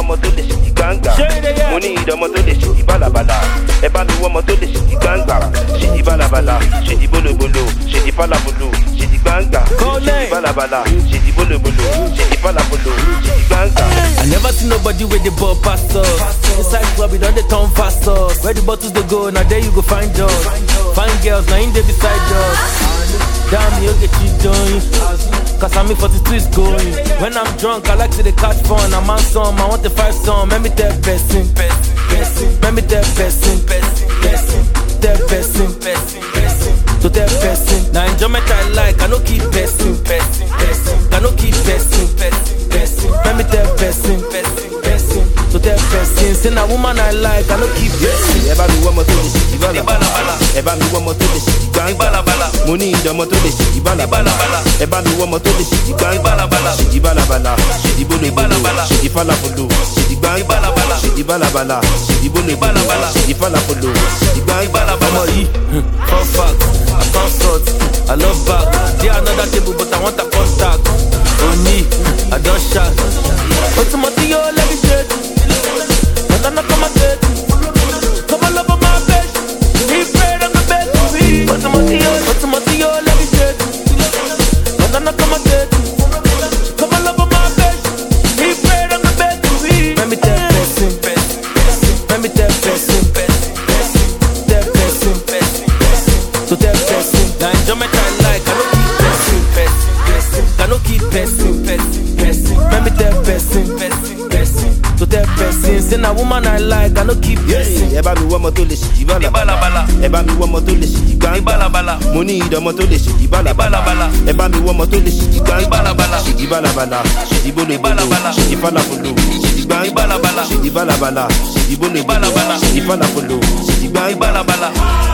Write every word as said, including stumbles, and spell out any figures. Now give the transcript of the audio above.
ọmọ tó lè ṣe ti gbangba. Mo ní ìdí ọmọ tó lè ṣe ti bálabàlà. Ẹ bá mi wọ́ ọmọ tó lè ṣe ti gbangba. Ṣe ti bálabàlà, ṣe ti bólobolo, ṣe ti fálabolo, ṣe ti gbangba. Ṣe ti bálabàlà, ṣe ti bólobolo, ṣe ti fálabolo, ṣe ti gbangba. I never see nobody with the ball past us. Inside club, we don't they turn fast us. Where the bottles they go, now there you go find us. Find girls, now in they beside us. Damn, you get you doing. Cause I'm in for the streets going. When I'm drunk, I like to the catch fun. I'm on some, I want the five song. Let me tell person, let me tell person, tell person, to tell person. Now enjoyment I like, I no keep person, I no keep person, let me tell person, to tell person. Say na woman I like, I no keep person. Ẹ bá mi wọ́ ọmọ tó lè ṣe ti bálabàlà. Ẹ bá mi wọ́ ọmọ tó lè ṣe ti gbangba. Mo ní ìdí ọmọ tó lè ṣe ti bálabàlà. Ẹ bá mi wọ́ ọmọ tó lè ṣe ti gbangba. Ṣe ti bálabàlà, ṣe ti bólobolo, ṣe ti fálabolo, ṣe ti gbangba. Ṣe ti bálabàlà, ṣe ti bólobolo, ṣe ti fálabolo, ṣe ti gbangba. Ọmọ yìí, fun fact, I consult, I love back. There another table but I want a contact. Oni, I don't shout. But tomorrow you let me straight. But I'm not coming straight. Come on love on my bed. He prayed on the bed to me. But tomorrow you, but tomorrow you let me straight. But I'm not coming straight. Come on love on my bed. He prayed on the bed to me. Let me tell person, let me tell person, tell person, so tell person. Now enjoyment I like, I don't keep person, I don't keep person, let me tell person, so tell person. Say na woman I like, I don't keep person. Ẹ bá mi wọ́ ọmọ tó lè ṣe ti bálabàlà. Ẹ bá mi wọ́ ọmọ tó lè ṣe ti gbangba. Mo ní ìdí ọmọ tó lè ṣe ti bálabàlà. Ẹ bá mi wọ́ ọmọ tó lè ṣe ti gbangba. Ṣe ti bálabàlà, ṣe ti bólobolo, ṣe ti fálabolo, ṣe ti gbangba. Ṣe ti bálabàlà, ṣe ti bólobolo, ṣe ti fálabolo, ṣe ti gbangba.